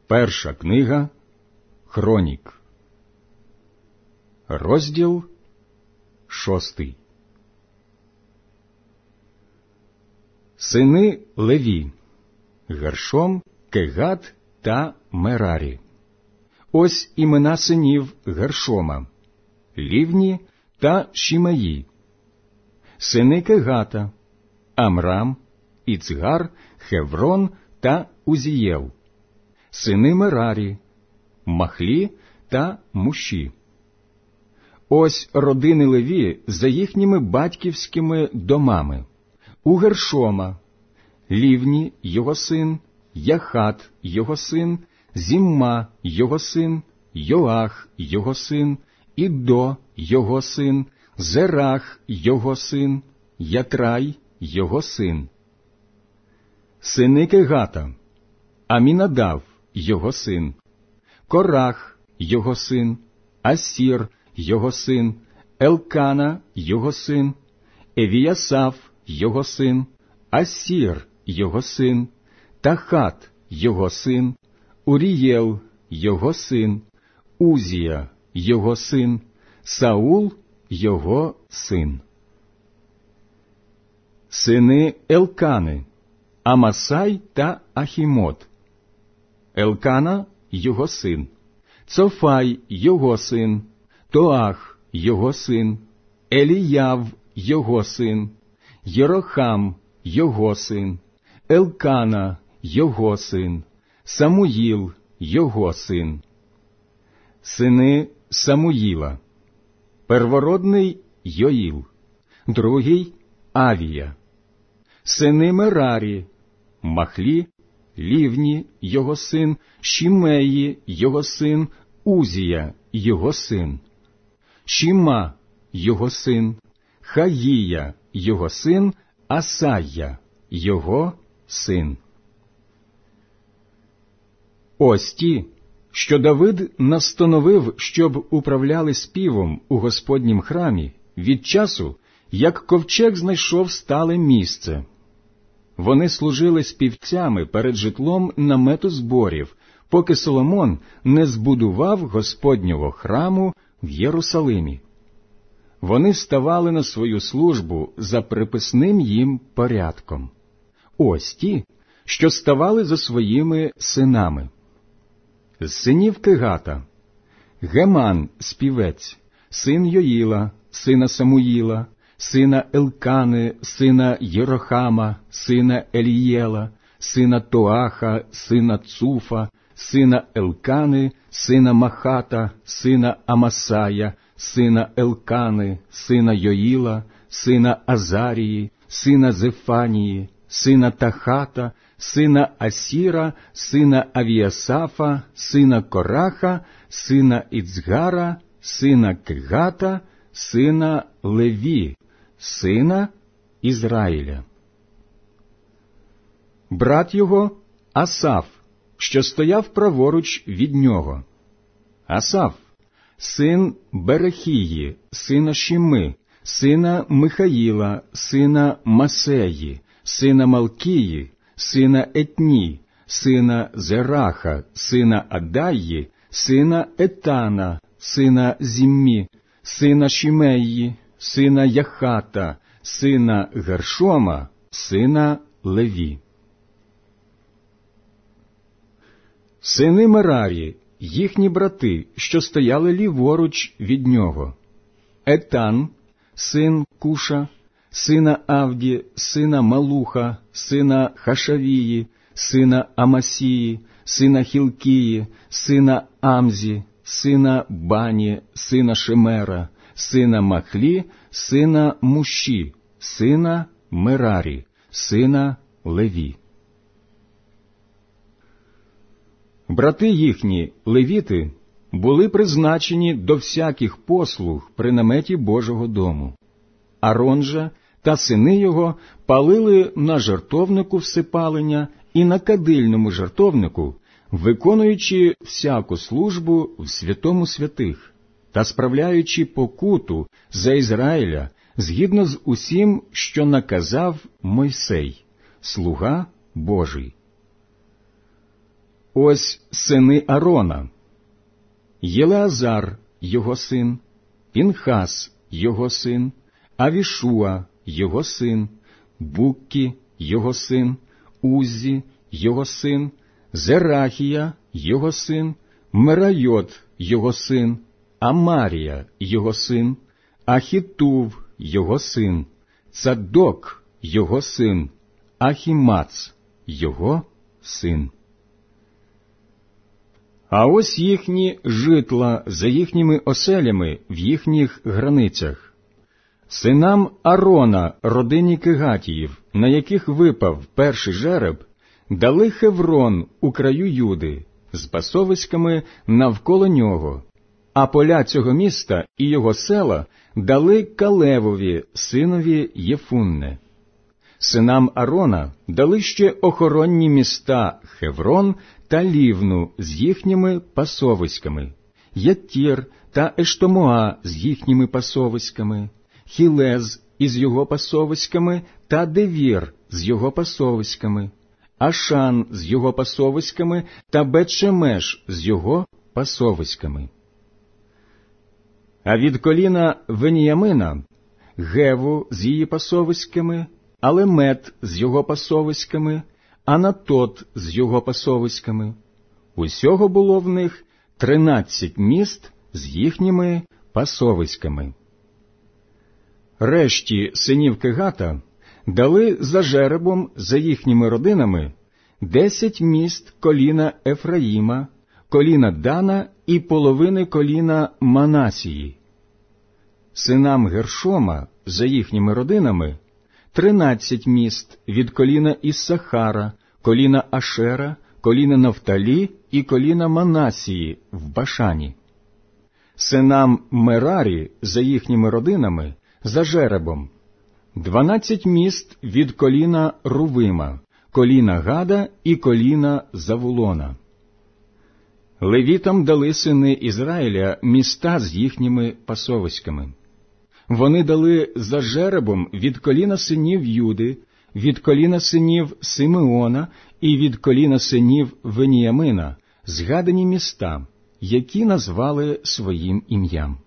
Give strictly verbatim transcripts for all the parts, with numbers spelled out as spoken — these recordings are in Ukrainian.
Перша книга Хронік, розділ шостий. Сини Леві: Гершом, Кегат та Мерарі. Ось імена синів Гершома: Лівні та Шімеї. Сини Кегата: Амрам, Іцгар, Хеврон та Узієл. Сини Мерарі: Махлі та Муші. Ось родини Леві за їхніми батьківськими домами. У Гершома: Лівні його син, Яхат його син, Зімма його син, Йоах його син, Ідо його син, Зерах його син, Ятрай його син. Сини Кегата: Амінадав його син, Корах його син, Асір його син, Елкана його син, Евіясав його син, Асір його син, Тахат його син, Урієл його син, Узія його син, Саул його син. Сини Елкани: Амасай та Ахімот. Елкана його син, Цофай його син, Тоах його син, Еліяв його син, Єрохам його син, Елкана його син, Самуїл його син. Сини Самуїла: первородний Йоїл, другий Авія. Сини Мерарі: Махлі, Лівні його син, Шімеї його син, Узія його син. Шіма його син, Хаїя його син, Асая його син. Ось ті, що Давид настановив, щоб управляли співом у Господнім храмі від часу, як ковчег знайшов стале місце. Вони служили співцями перед житлом намету зборів, поки Соломон не збудував Господнього храму в Єрусалимі. Вони ставали на свою службу за приписним їм порядком. Ось ті, що ставали за своїми синами. З синів Кегата: Геман співець, син Йоїла, сина Самуїла, сина Елкани, сина Єрохама, сина Елієла, сина Тоаха, сина Цуфа, сина Елкани, сина Махата, сина Амасая, сина Елкани, сина Йоїла, сина Азарії, сина Зефанії, сина Тахата, сина Асіра, сина Авіасафа, сина Кораха, сина Іцгара, сина Кегата, сина Леві, сина Ізраїля. Брат його Асаф, що стояв праворуч від нього. Асаф – син Берехії, сина Шіми, сина Михаїла, сина Масеї, сина Малкії, сина Етні, сина Зераха, сина Адаї, сина Етана, сина Зіммі, сина Шімеї, сина Яхата, сина Гершома, сина Леві. Сини Мерарі, їхні брати, що стояли ліворуч від нього: Етан, син Куша, сина Авді, сина Малуха, сина Хашавії, сина Амасії, сина Хілкії, сина Амзі, сина Бані, сина Шемера, сина Махлі, сина Муші, сина Мерарі, сина Леві. Брати їхні, левіти, були призначені до всяких послуг при наметі Божого дому. Арон же та сини його палили на жертовнику всипалення і на кадильному жертовнику, виконуючи всяку службу в святому святих та справляючи покуту за Ізраїля згідно з усім, що наказав Мойсей, слуга Божий. ось сини Арона: Єлеазар, його син, Пінхас, його син, Авішуа, його син, Буккі, його син, Уззі, його син, Зерахія, його син, Мерайот, його син, Амарія, його син, Ахітув, його син, Цадок, його син, Ахімац, його син. А ось їхні житла за їхніми оселями в їхніх границях. Синам Арона, родині Кегатіїв, на яких випав перший жереб, дали Хеврон у краю Юди, з пасовиськами навколо нього, а поля цього міста і його села дали Калевові, синові Єфунне. Синам Арона дали ще охоронні міста Хеврон та Лівну з їхніми пасовиськами, Яттір та Ештомоа з їхніми пасовиськами, Хілез із його пасовиськами та Девір з його пасовиськами, Ашан з його пасовиськами та Бет-Шемеш з його пасовиськами. А від коліна Веніямина Геву з її пасовиськами, Алемет з його пасовиськами, Анатот з його пасовиськами. Усього було в них тринадцять міст з їхніми пасовиськами. Решті синів Кегата дали за жеребом за їхніми родинами десять міст коліна Ефраїма, коліна Дана і половини коліна Манасії. Синам Гершома за їхніми родинами тринадцять міст від коліна Іссахара, коліна Ашера, коліна Нафталі і коліна Манасії в Башані. Синам Мерарі за їхніми родинами за жеребом дванадцять міст від коліна Рувима, коліна Гада і коліна Завулона. Левітам дали сини Ізраїля міста з їхніми пасовиськами. Вони дали за жеребом від коліна синів Юди, від коліна синів Симеона і від коліна синів Веніямина згадані міста, які назвали своїм ім'ям.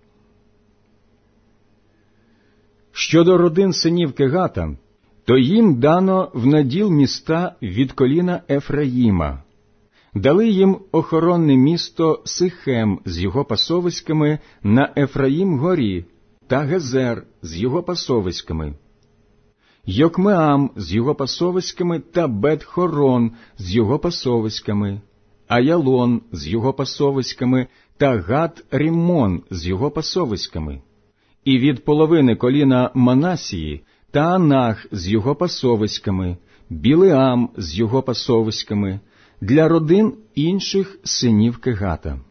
Щодо родин синів Кегата, то їм дано в наділ міста від коліна Ефраїма. Дали їм охоронне місто Сихем з його пасовиськами на Ефраїм-горі, та Гезер з його пасовиськами, Йокмеам з його пасовиськами та Бет-Хорон з його пасовиськами, Аялон з його пасовиськами та Гат-Ріммон з його пасовиськами, і від половини коліна Манасії та Анах з його пасовиськами, Білеам з його пасовиськами, для родин інших синів Кегата.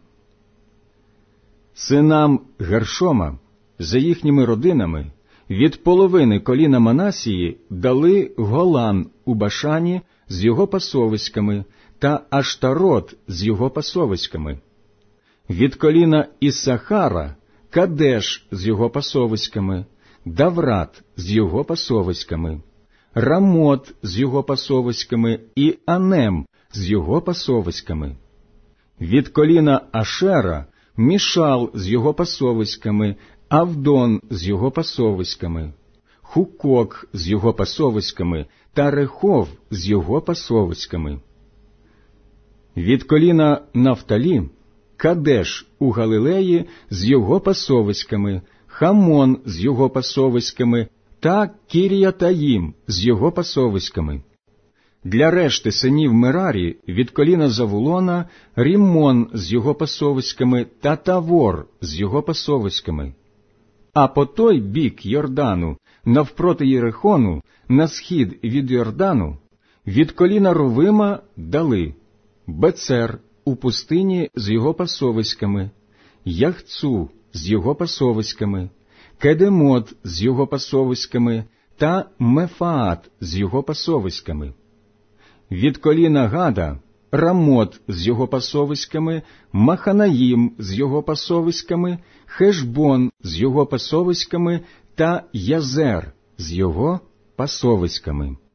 Синам Гершома за їхніми родинами від половини коліна Манасії дали Голан у Башані з його пасовиськами та Аштарот з його пасовиськами. Від коліна Іссахара Кадеш з його пасовиськами, Даврат з його пасовиськами, Рамот з його пасовиськами і Анем з його пасовиськами. Від коліна Ашера Мішал з його пасовиськами, Авдон з його пасовиськами, Хукок з його пасовиськами та Рехов з його пасовиськами. Від коліна Нафталі Кадеш у Галилеї з його пасовиськами, Хамон з його пасовиськами та Кір'ятаїм з його пасовиськами. Для решти синів Мерарі від коліна Завулона Ріммон з його пасовиськами та Тавор з його пасовиськами. А по той бік Йордану, навпроти Єрихону, на схід від Йордану, від коліна Рувима дали Бецер у пустині з його пасовиськами, Яхцу з його пасовиськами, Кедемот з його пасовиськами та Мефаат з його пасовиськами. Від коліна Гада Рамот з його пасовиськами, Маханаїм з його пасовиськами, Хешбон з його пасовиськами та Язер з його пасовиськами.